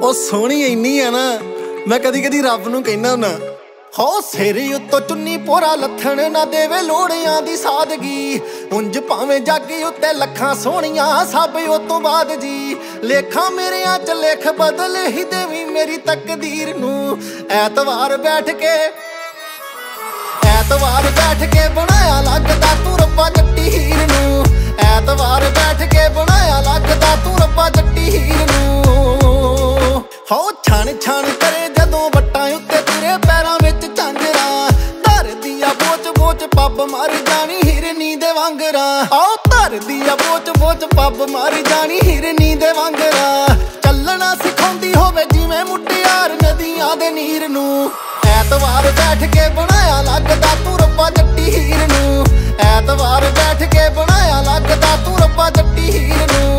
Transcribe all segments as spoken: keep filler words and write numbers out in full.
ਉਹ ਸੋਹਣੀ ਇੰਨੀ ਆ ਨਾ, ਮੈਂ ਕਦੀ ਕਦੀ ਰੱਬ ਨੂੰ ਕਹਿਣਾ ਹੁੰਨਾ ਹੋ ਸਿਰ ਉੱਤੋਂ ਚੁੰਨੀ ਪੋਰਾ ਲੱਥਣ ਨਾ ਦੇਵੇ ਲੋੜਿਆਂ ਦੀ ਸਾਦਗੀ। ਉਂਝ ਭਾਵੇਂ ਜਾਗੀ ਉੱਤੇ ਲੱਖਾਂ ਸੋਹਣੀਆਂ ਸਭ ਉਹ ਤੋਂ ਬਾਅਦ ਜੀ। ਲੇਖਾਂ ਮੇਰਿਆਂ ਚ ਲੇਖ ਬਦਲ ਹੀ ਦੇਵੀਂ ਮੇਰੀ ਤਕਦੀਰ ਨੂੰ। ਐਤਵਾਰ ਬੈਠ ਕੇ ਐਤਵਾਰ ਬੈਠ ਕੇ ਬਣਾਇਆ ਲੱਗਦਾ ਤੂੰ ਰੱਬਾ ਜੱਟੀ ਹੀਰ ਨੂੰ। ਐਤਵਾਰ ਬੈਠ ਕੇ ਬਣਾਇਆ ਲੱਗਦਾ ਤੂੰ ਰੱਬਾ ਜੱਟੀ ਹੀਰ ਨੂੰ। ਹੋ ਛਣ ਛਣ ਕਰੇ ਜਦੋਂ ਵੱਟਾਂ ਉੱਤੇ ਤੇਰੇ ਪੈਰਾਂ ਵਿੱਚ ਝਾਂਜਰਾਂ। ਧਰਦੀ ਆ ਬੋਚ ਬੋਚ ਪੱਬ ਮਰ ਜਾਣੀ ਹਿਰਨੀ ਦੇ ਵਾਂਗਰਾਂ। ਆਓ ਧਰਦੀ ਆ ਬੋਚ ਬੋਚ ਪੱਬ ਮਰ ਜਾਣੀ ਹਿਰਨੀ ਦੇ ਵਾਂਗਰਾਂ। ਚੱਲਣਾ ਸਿਖਾਉਂਦੀ ਹੋਵੇ ਜਿਵੇਂ ਮੁਟਿਆਰ ਨਦੀਆਂ ਦੇ ਨੀਰ ਨੂੰ। ਐਤਵਾਰ ਬੈਠ ਕੇ ਬਣਾਇਆ ਲੱਗਦਾ ਤੂੰ ਰੱਬਾ ਜੱਟੀ ਹੀਰ ਨੂੰ। ਐਤਵਾਰ ਬੈਠ ਕੇ ਬਣਾਇਆ ਲੱਗਦਾ ਤੂੰ ਰੱਬਾ ਜੱਟੀ ਹੀਰ ਨੂੰ।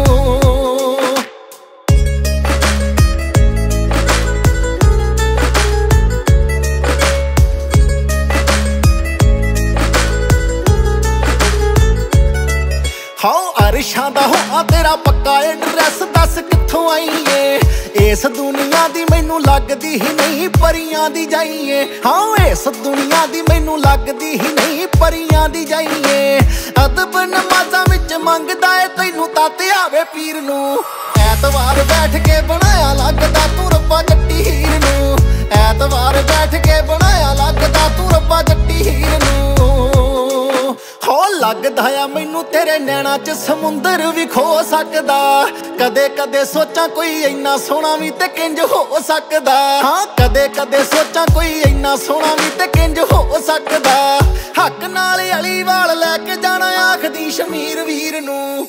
ਹਾਓ ਅਰਸ਼ਾਂ ਦਾ ਹੋਆ ਤੇਰਾ ਪੱਕਾ ਐਡਰੈਸ ਦੱਸ ਕਿੱਥੋਂ ਆਈ ਏ। ਇਸ ਦੁਨੀਆ ਦੀ ਮੈਨੂੰ ਲੱਗਦੀ ਹੀ ਨਹੀਂ ਪਰੀਆਂ ਦੀ ਜਾਈਏ। ਹਾਂ ਇਸ ਦੁਨੀਆ ਦੀ ਮੈਨੂੰ ਲੱਗਦੀ ਹੀ ਨਹੀਂ ਪਰੀਆਂ ਦੀ ਜਾਈਏ। ਅਦਬ ਨਮਾਜ਼ਾਂ ਵਿੱਚ ਮੰਗਦਾ ਏ ਤੈਨੂੰ ਤੱਤ ਆਵੇ ਪੀਰ ਨੂੰ। ਐਤਵਾਰ ਬੈਠ ਕੇ ਬਣਾਇਆ ਲੱਗਦਾ ਤੂੰ ਰੱਬਾ ਜੱਟੀ ਹੀਰ ਨੂੰ। ਐਤਵਾਰ ਬੈਠ ਕੇ ਬਣਾਇਆ ਲੱਗਦਾ ਤੂੰ ਰੱਬਾ ਜੱਟੀ ਹੀਰ ਨੂੰ। ਹੋ ਲੱਗਦਾ ਆ ਮੈਨੂੰ ਤੇਰੇ ਨੈਣਾਂ ਚ ਸਮੁੰਦਰ ਵੀ ਖੋ ਸਕਦਾ। ਕਦੇ ਕਦੇ ਸੋਚਾਂ ਕੋਈ ਇੰਨਾ ਸੋਹਣਾ ਵੀ ਤੇ ਕਿੰਜ ਹੋ ਸਕਦਾ। ਹਾਂ ਕਦੇ ਕਦੇ ਸੋਚਾਂ ਕੋਈ ਇੰਨਾ ਸੋਹਣਾ ਵੀ ਤੇ ਕਿੰਜ ਹੋ ਸਕਦਾ। ਹੱਕ ਨਾਲ ਅਲੀਵਾਲ ਲੈ ਕੇ ਜਾਣਾ ਆਖਦੀ ਸ਼ਮੀਰ ਵੀਰ ਨੂੰ।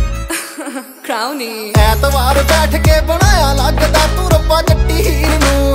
Crowny ਐਤਵਾਰ ਬੈਠ ਕੇ ਬਣਾਇਆ ਲੱਗਦਾ ਤੂੰ ਰੱਬਾ ਜੱਟੀ ਹੀਰ ਨੂੰ।